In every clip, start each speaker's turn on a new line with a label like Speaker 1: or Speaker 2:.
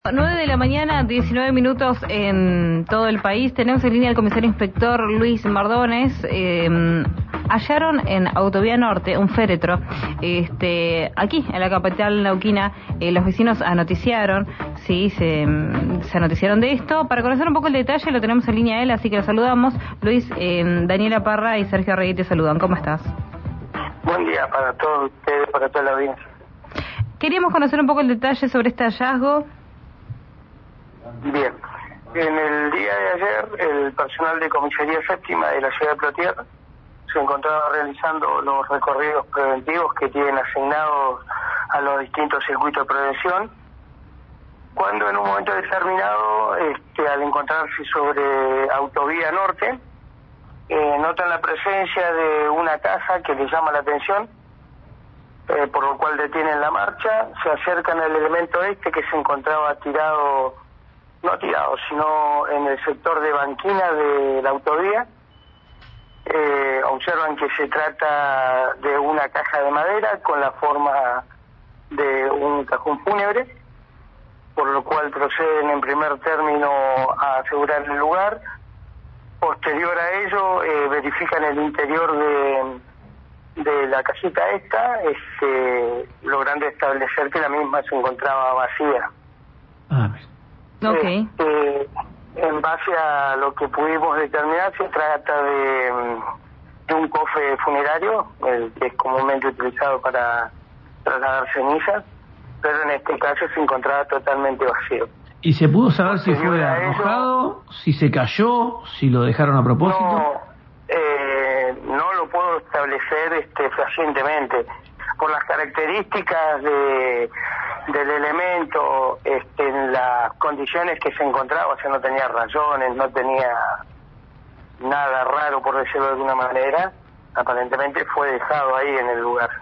Speaker 1: 9 de la mañana, 19 minutos en todo el país. Tenemos en línea al comisario inspector Luis Mardones. Hallaron en Autovía Norte un féretro. Aquí, en la capital neuquina, los vecinos anoticiaron, se anoticiaron de esto. Para conocer un poco el detalle, lo tenemos en línea a él, así que lo saludamos. Luis, Daniela Parra y Sergio Arregui te saludan. ¿Cómo estás?
Speaker 2: Buen día para todos ustedes, para toda la audiencia.
Speaker 1: Queríamos conocer un poco el detalle sobre este hallazgo.
Speaker 2: Bien, en el día de ayer el personal de Comisaría Séptima de la ciudad de Plotier se encontraba realizando los recorridos preventivos que tienen asignados a los distintos circuitos de prevención, cuando en un momento determinado, al encontrarse sobre Autovía Norte, notan la presencia de una casa que les llama la atención, por lo cual detienen la marcha, se acercan al elemento que se encontraba tirado, no tirado, sino en el sector de banquina de la autovía. Observan que se trata de una caja de madera con la forma de un cajón fúnebre, por lo cual proceden en primer término a asegurar el lugar. Posterior a ello, verifican el interior de la casita logrando establecer que la misma se encontraba vacía.
Speaker 1: Okay.
Speaker 2: En base a lo que pudimos determinar, se trata de un cofre funerario, el que es comúnmente utilizado para trasladar cenizas, pero en este caso se encontraba totalmente vacío.
Speaker 3: ¿Y se pudo saber si fue arrojado, si se cayó, si lo dejaron a propósito?
Speaker 2: No lo puedo establecer fehacientemente. Por las características del elemento, en las condiciones que se encontraba, o sea, no tenía rayones, no tenía nada raro, por decirlo de alguna manera, aparentemente fue dejado ahí en el lugar.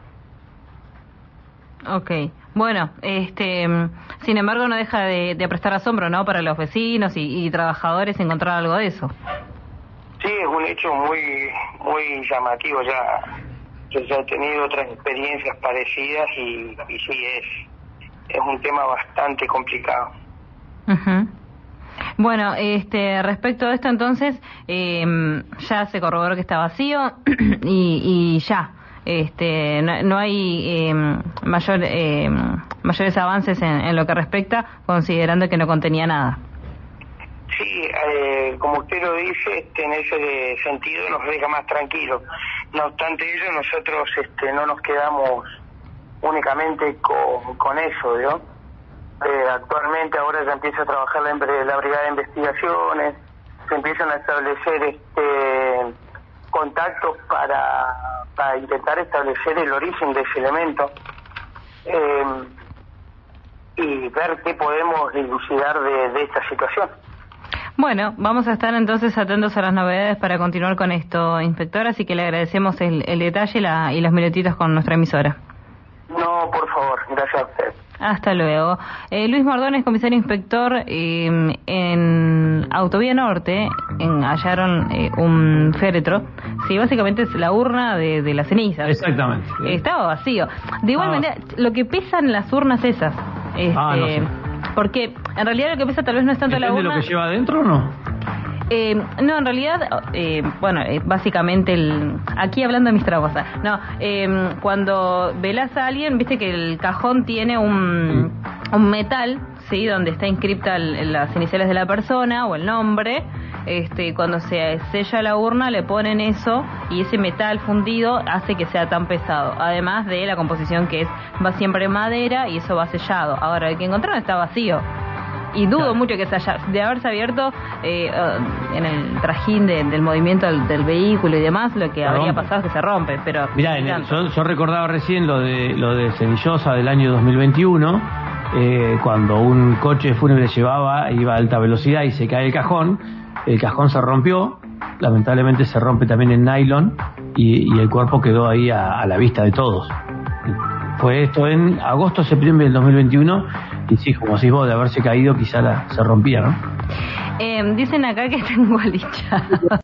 Speaker 1: Okay. Bueno, sin embargo no deja de prestar asombro, ¿no?, para los vecinos y trabajadores encontrar algo de eso.
Speaker 2: Sí, es un hecho muy llamativo. Yo ya he tenido otras experiencias parecidas y sí, es un tema bastante complicado.
Speaker 1: Uh-huh. Bueno, respecto a esto entonces, ya se corroboró que está vacío y ya, no hay mayores avances en lo que respecta, considerando que no contenía nada.
Speaker 2: Sí, como usted lo dice, en ese sentido nos deja más tranquilos. No obstante ello, nosotros no nos quedamos únicamente con eso, ¿no? Actualmente ahora ya empieza a trabajar la Brigada de Investigaciones, se empiezan a establecer contactos para intentar establecer el origen de ese elemento y ver qué podemos dilucidar de esta situación.
Speaker 1: Bueno, vamos a estar entonces atentos a las novedades para continuar con esto, inspector, así que le agradecemos el detalle y los minutitos con nuestra emisora.
Speaker 2: No, por favor, gracias a usted.
Speaker 1: Hasta luego. Luis Mardones, comisario inspector, en Autovía Norte hallaron un féretro. Sí, básicamente es la urna de las cenizas.
Speaker 3: Exactamente.
Speaker 1: Estaba vacío. De igual manera, lo que pesan las urnas esas.
Speaker 3: No sé.
Speaker 1: Porque en realidad lo que pesa tal vez no es tanto la urna.
Speaker 3: ¿Depende de lo que lleva adentro o no?
Speaker 1: No, en realidad, básicamente, aquí hablando de mis trabajos, cuando velas a alguien, viste que el cajón tiene un metal, ¿sí?, donde está inscripta las iniciales de la persona o el nombre. Cuando se sella la urna le ponen eso y ese metal fundido hace que sea tan pesado, además de la composición que va siempre en madera y eso va sellado. Ahora, el que encontraron está vacío. Y dudo mucho que de haberse abierto en el trajín del movimiento del vehículo y demás, lo que habría pasado es que se rompe. Pero
Speaker 3: mirá, yo recordaba recién lo de Sevillosa del año 2021, cuando un coche fúnebre iba a alta velocidad y se cae el cajón se rompió, lamentablemente se rompe también en nylon y el cuerpo quedó ahí a la vista de todos. Fue esto en agosto, septiembre del 2021, y sí, como decís vos, de haberse caído quizá se rompía, ¿no?
Speaker 1: Dicen acá que tengo alichado.